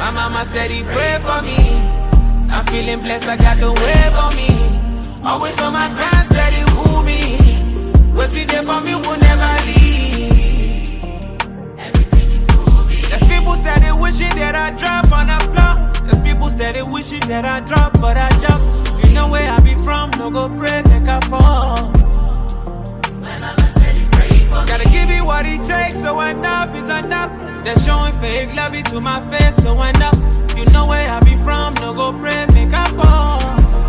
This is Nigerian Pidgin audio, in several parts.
My mama steady pray for me. I'm feeling blessed, I got the wave on me. Always on my grind, steady woo me. Waiting there for me will never leave. Everything is moving. There's people steady wishing that I drop on the floor. There's people steady wishing that I drop, but I jump. You know where I be from, no go pray, make I fall. My mama steady pray for me. Gotta give it what it takes, so enough is enough. They're showing fake love it to my face, so enough. You know where I be from, no go pray, make I fall.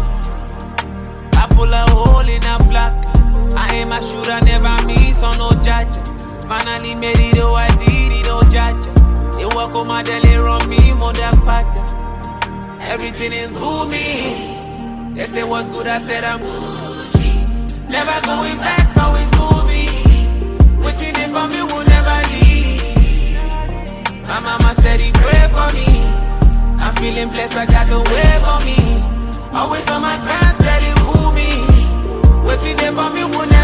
I pull a hole in a block. I aim a shooter, never miss on no judge. Finally made it, oh I did it, oh judge. They walk on my daily run me, mother father. Everything is booming. They say what's good, I said I'm Gucci. Never going back, always moving. Waiting there for me will never leave. My mama said he pray for me. I'm feeling blessed, I got the wave on me. Always on my grind, steady woo me. Waiting there for me will never